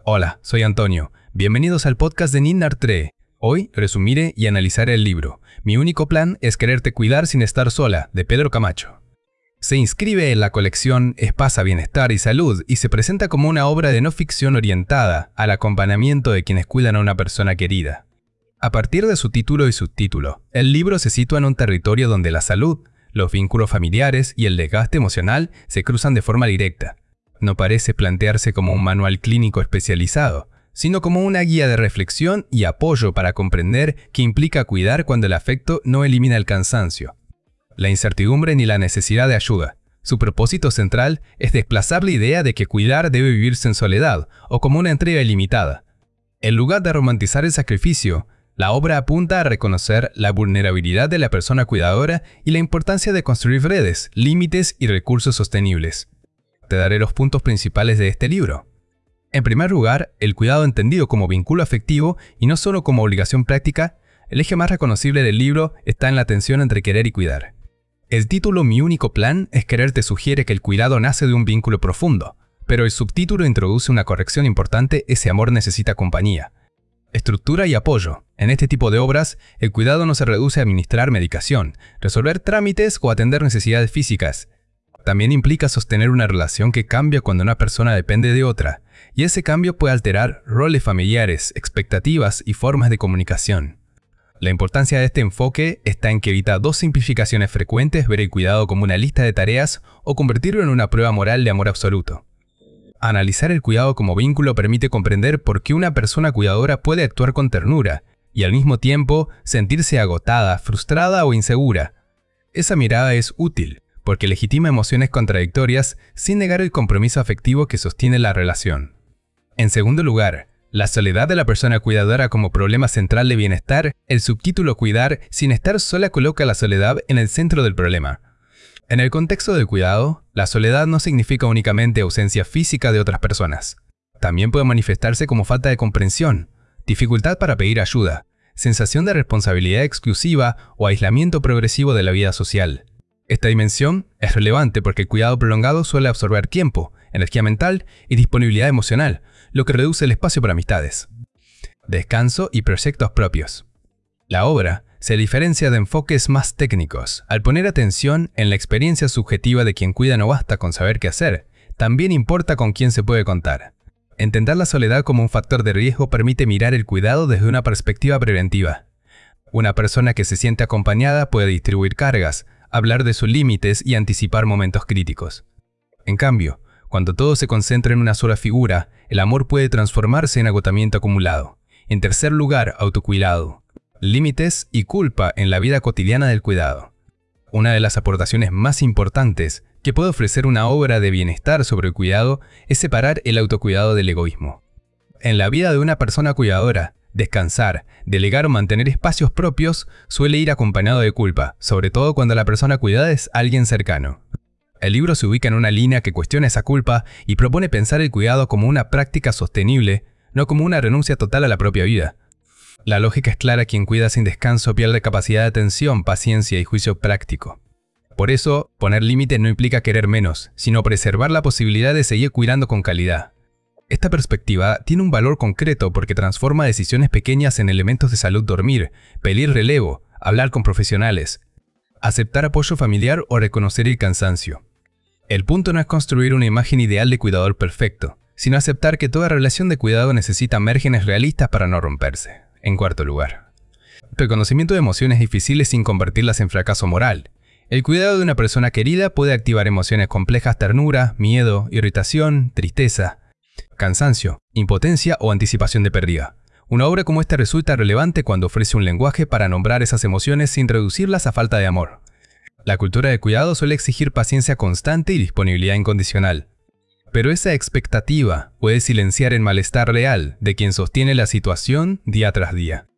Hola, soy Antonio. Bienvenidos al podcast de Ninartre. Hoy resumiré y analizaré el libro Mi único plan es quererte cuidar sin estar sola, de Pedro Camacho. Se inscribe en la colección Espasa, Bienestar y Salud y se presenta como una obra de no ficción orientada al acompañamiento de quienes cuidan a una persona querida. A partir de su título y subtítulo, el libro se sitúa en un territorio donde la salud, los vínculos familiares y el desgaste emocional se cruzan de forma directa. No parece plantearse como un manual clínico especializado, sino como una guía de reflexión y apoyo para comprender qué implica cuidar cuando el afecto no elimina el cansancio, la incertidumbre ni la necesidad de ayuda. Su propósito central es desplazar la idea de que cuidar debe vivirse en soledad o como una entrega ilimitada. En lugar de romantizar el sacrificio, la obra apunta a reconocer la vulnerabilidad de la persona cuidadora y la importancia de construir redes, límites y recursos sostenibles. Te daré los puntos principales de este libro. En primer lugar, el cuidado entendido como vínculo afectivo y no solo como obligación práctica. El eje más reconocible del libro está en la tensión entre querer y cuidar. El título Mi único plan es querer te sugiere que el cuidado nace de un vínculo profundo, pero el subtítulo introduce una corrección importante: ese amor necesita compañía. Estructura y apoyo. En este tipo de obras, el cuidado no se reduce a administrar medicación, resolver trámites o atender necesidades físicas. También implica sostener una relación que cambia cuando una persona depende de otra, y ese cambio puede alterar roles familiares, expectativas y formas de comunicación. La importancia de este enfoque está en que evita dos simplificaciones frecuentes: ver el cuidado como una lista de tareas o convertirlo en una prueba moral de amor absoluto. Analizar el cuidado como vínculo permite comprender por qué una persona cuidadora puede actuar con ternura y al mismo tiempo sentirse agotada, frustrada o insegura. Esa mirada es útil porque legitima emociones contradictorias sin negar el compromiso afectivo que sostiene la relación. En segundo lugar, la soledad de la persona cuidadora como problema central de bienestar. El subtítulo Cuidar sin estar sola coloca la soledad en el centro del problema. En el contexto del cuidado, la soledad no significa únicamente ausencia física de otras personas. También puede manifestarse como falta de comprensión, dificultad para pedir ayuda, sensación de responsabilidad exclusiva o aislamiento progresivo de la vida social. Esta dimensión es relevante porque el cuidado prolongado suele absorber tiempo, energía mental y disponibilidad emocional, lo que reduce el espacio para amistades, descanso y proyectos propios. La obra se diferencia de enfoques más técnicos. Al poner atención en la experiencia subjetiva de quien cuida, no basta con saber qué hacer, también importa con quién se puede contar. Entender la soledad como un factor de riesgo permite mirar el cuidado desde una perspectiva preventiva. Una persona que se siente acompañada puede distribuir cargas, hablar de sus límites y anticipar momentos críticos. En cambio, cuando todo se concentra en una sola figura, el amor puede transformarse en agotamiento acumulado. En tercer lugar, autocuidado. Límites y culpa en la vida cotidiana del cuidado. Una de las aportaciones más importantes que puede ofrecer una obra de bienestar sobre el cuidado es separar el autocuidado del egoísmo. En la vida de una persona cuidadora, descansar, delegar o mantener espacios propios suele ir acompañado de culpa, sobre todo cuando la persona cuidada es alguien cercano. El libro se ubica en una línea que cuestiona esa culpa y propone pensar el cuidado como una práctica sostenible, no como una renuncia total a la propia vida. La lógica es clara: quien cuida sin descanso pierde capacidad de atención, paciencia y juicio práctico. Por eso, poner límites no implica querer menos, sino preservar la posibilidad de seguir cuidando con calidad. Esta perspectiva tiene un valor concreto porque transforma decisiones pequeñas en elementos de salud: dormir, pedir relevo, hablar con profesionales, aceptar apoyo familiar o reconocer el cansancio. El punto no es construir una imagen ideal de cuidador perfecto, sino aceptar que toda relación de cuidado necesita márgenes realistas para no romperse. En cuarto lugar, reconocimiento de emociones difíciles sin convertirlas en fracaso moral. El cuidado de una persona querida puede activar emociones complejas: ternura, miedo, irritación, tristeza, cansancio, impotencia o anticipación de pérdida. Una obra como esta resulta relevante cuando ofrece un lenguaje para nombrar esas emociones sin reducirlas a falta de amor. La cultura de cuidado suele exigir paciencia constante y disponibilidad incondicional. Pero esa expectativa puede silenciar el malestar real de quien sostiene la situación día tras día.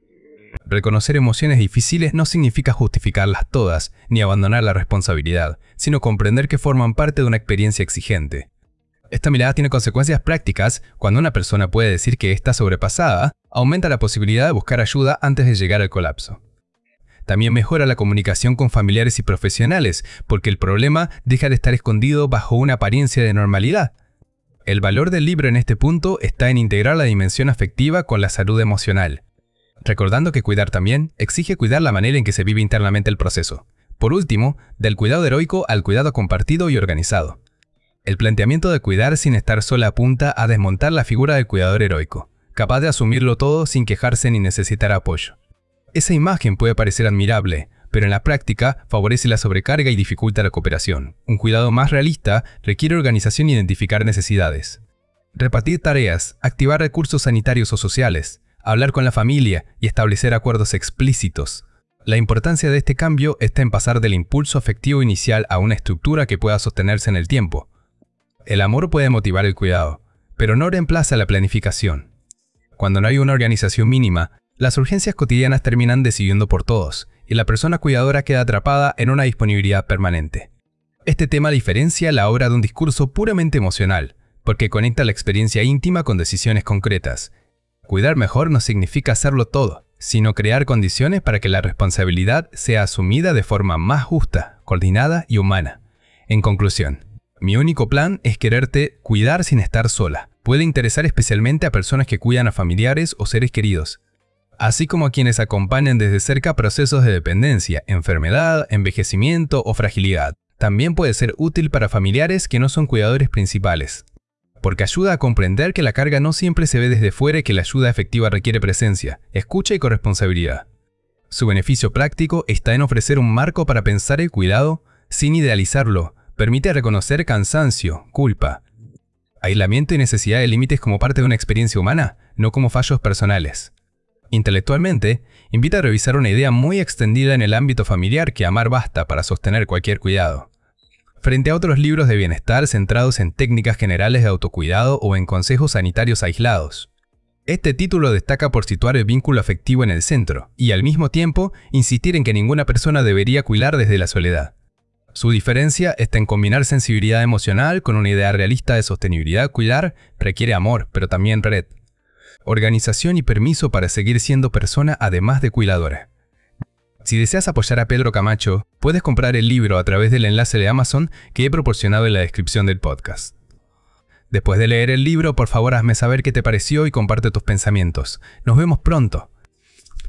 Reconocer emociones difíciles no significa justificarlas todas ni abandonar la responsabilidad, sino comprender que forman parte de una experiencia exigente. Esta mirada tiene consecuencias prácticas. Cuando una persona puede decir que está sobrepasada, aumenta la posibilidad de buscar ayuda antes de llegar al colapso. También mejora la comunicación con familiares y profesionales, porque el problema deja de estar escondido bajo una apariencia de normalidad. El valor del libro en este punto está en integrar la dimensión afectiva con la salud emocional, recordando que cuidar también exige cuidar la manera en que se vive internamente el proceso. Por último, del cuidado heroico al cuidado compartido y organizado. El planteamiento de cuidar sin estar sola apunta a desmontar la figura del cuidador heroico, capaz de asumirlo todo sin quejarse ni necesitar apoyo. Esa imagen puede parecer admirable, pero en la práctica favorece la sobrecarga y dificulta la cooperación. Un cuidado más realista requiere organización y identificar necesidades. Repartir tareas, activar recursos sanitarios o sociales, hablar con la familia y establecer acuerdos explícitos. La importancia de este cambio está en pasar del impulso afectivo inicial a una estructura que pueda sostenerse en el tiempo. El amor puede motivar el cuidado, pero no reemplaza la planificación. Cuando no hay una organización mínima, las urgencias cotidianas terminan decidiendo por todos, y la persona cuidadora queda atrapada en una disponibilidad permanente. Este tema diferencia la obra de un discurso puramente emocional, porque conecta la experiencia íntima con decisiones concretas. Cuidar mejor no significa hacerlo todo, sino crear condiciones para que la responsabilidad sea asumida de forma más justa, coordinada y humana. En conclusión, mi único plan es quererte cuidar sin estar sola. Puede interesar especialmente a personas que cuidan a familiares o seres queridos, así como a quienes acompañan desde cerca procesos de dependencia, enfermedad, envejecimiento o fragilidad. También puede ser útil para familiares que no son cuidadores principales, porque ayuda a comprender que la carga no siempre se ve desde fuera y que la ayuda efectiva requiere presencia, escucha y corresponsabilidad. Su beneficio práctico está en ofrecer un marco para pensar el cuidado sin idealizarlo. Permite reconocer cansancio, culpa, aislamiento y necesidad de límites como parte de una experiencia humana, no como fallos personales. Intelectualmente, invita a revisar una idea muy extendida en el ámbito familiar que amar basta para sostener cualquier cuidado, frente a otros libros de bienestar centrados en técnicas generales de autocuidado o en consejos sanitarios aislados. Este título destaca por situar el vínculo afectivo en el centro y al mismo tiempo insistir en que ninguna persona debería cuidar desde la soledad. Su diferencia está en combinar sensibilidad emocional con una idea realista de sostenibilidad. Cuidar requiere amor, pero también red, organización y permiso para seguir siendo persona además de cuidadora. Si deseas apoyar a Pedro Camacho, puedes comprar el libro a través del enlace de Amazon que he proporcionado en la descripción del podcast. Después de leer el libro, por favor hazme saber qué te pareció y comparte tus pensamientos. Nos vemos pronto.